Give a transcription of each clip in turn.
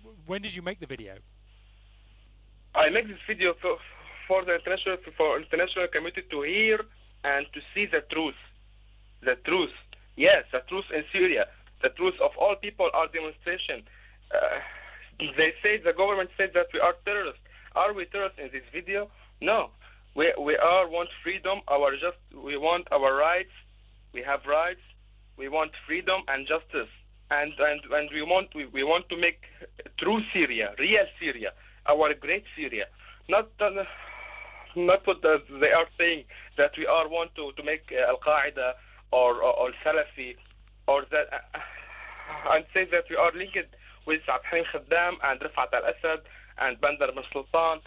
when did you make the video? I make this video for the international community to hear and to see the truth. The truth. Yes, the truth in Syria. The truth of all people are demonstration. They say, the government said that we are terrorists. Are we terrorists in this video? No. We want freedom. We want our rights. We have rights. We want freedom and justice. And we want to make true Syria, real Syria, our great Syria. Not what they are saying, that we want to make Al Qaeda or Salafi, or that, and say that we are linked with Abdel Khaddam and Rifat al-Assad and Bandar bin Sultan.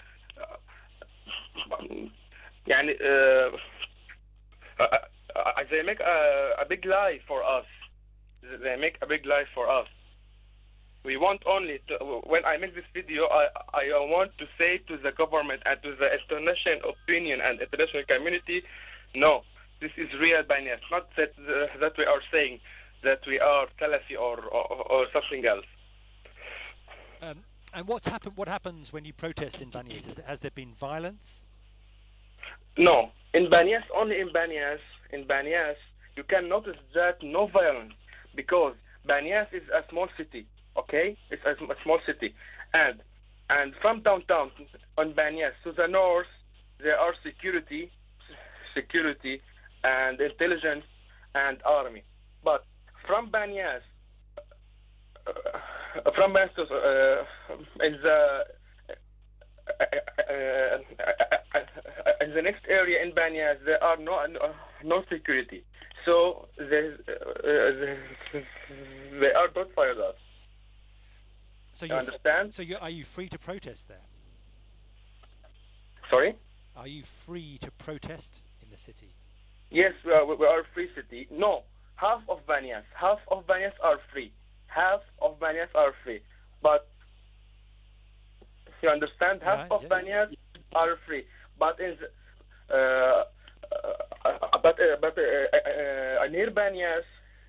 They make a big lie for us. They make a big lie for us. We want only to, when I make this video, I want to say to the government and to the international opinion and international community, no, this is real Banias, not that we are saying that we are Salafi or something else. And what happens when you protest in Banias? Has there been violence? No, in Banias, only in Banias, you can notice that no violence, because Banias is a small city. Okay, it's a small city, and from downtown on Banias to the north, there are security and intelligence and army. But from Banias to in the next area in Banias, there are no security, so they are not fired us. So you understand? So are you free to protest there? Sorry? Are you free to protest in the city? Yes, we are a free city. No, half of Banias are free. Half of Banias are free. But you understand? Half of Banias are free. But in near Banias,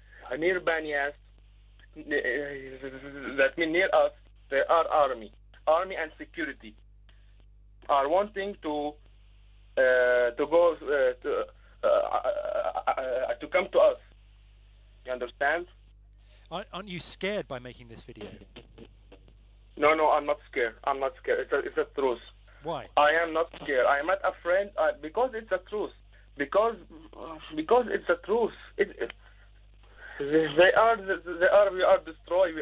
that means near us, there are army and security are wanting to go to come to us. You understand? Aren't you scared by making this video? No, I'm not scared. It's a truth. Why? I am not scared. I am not afraid because it's a truth. Because it's a truth. We are destroyed.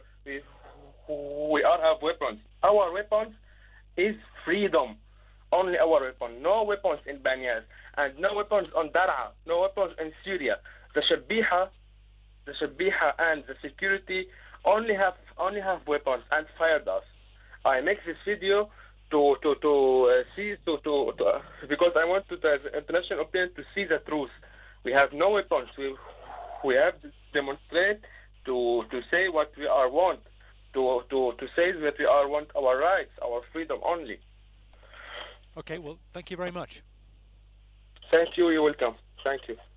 We have weapons. Our weapons is freedom. Only our weapon. No weapons in Banias and no weapons on Daraa. No weapons in Syria. The Shabiha and the security only have weapons and fired us. I make this video to see because I want the international opinion to see the truth. We have no weapons. We have to demonstrate to say what we want, to say that we want our rights, our freedom only. Okay, well, thank you very much. Thank you. You're welcome. Thank you.